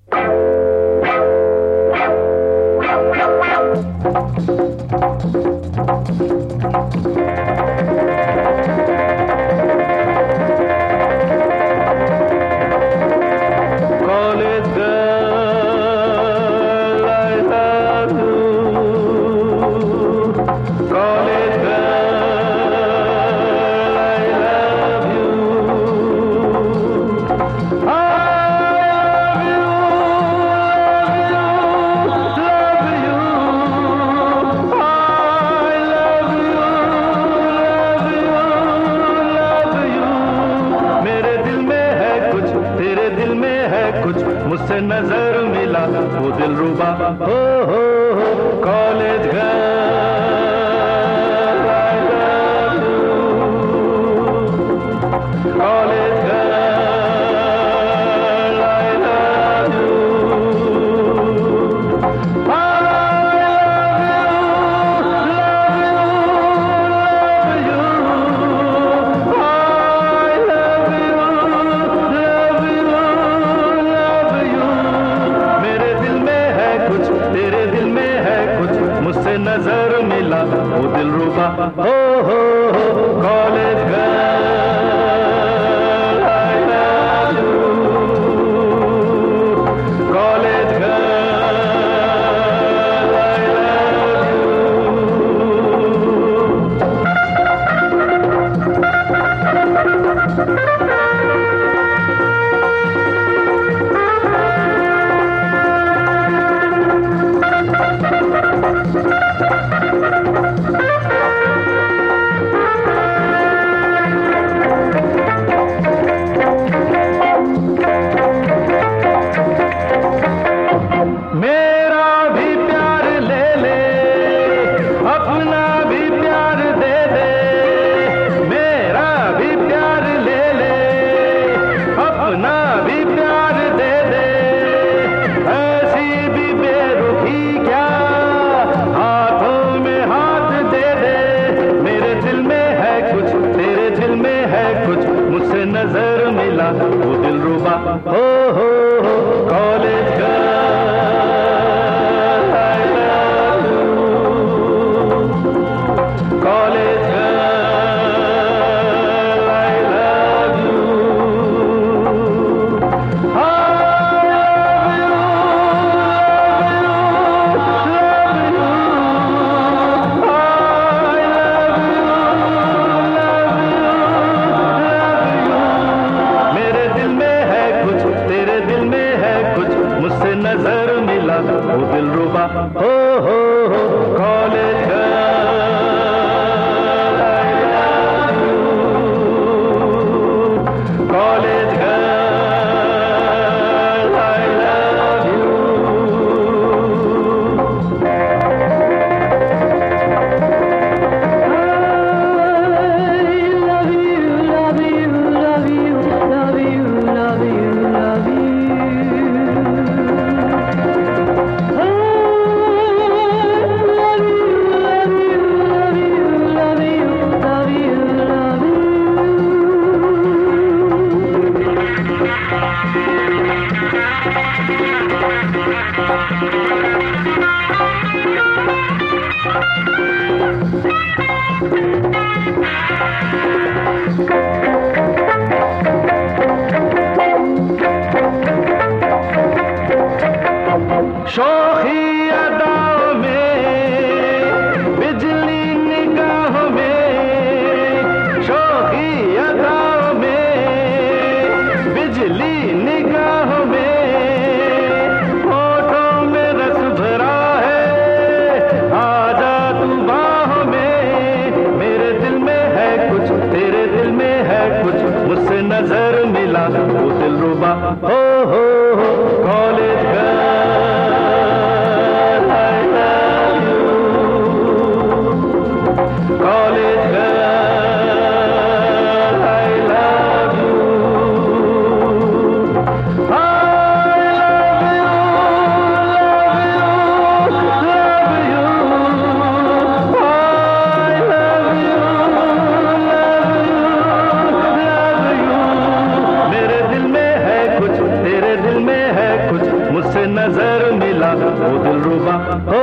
मुझसे नजर मिला वो दिलरुबा हो college girl I love you college girl I love you नजर मिला वो दिलरुबा हो college girl I love you college girl I love you मेरा भी प्यार ले ले अपना भी प्यार दे दे मेरा भी प्यार ले ले अपना भी प्यार दे दे ऐसी भी बेरुखी क्या हाथों में हाथ दे दे मेरे दिल में है कुछ तेरे दिल में है कुछ मुझसे नजर मिला वो दिलरुबा हो कॉलेज नजर मिला वो दिलरुबा हो college girl I love you college girl I love you शोखी अदाओं में बिजली निगाहों में शोखी अदाओं में बिजली निगाहों में होठों में नजर मिला ओ दिलरुबा,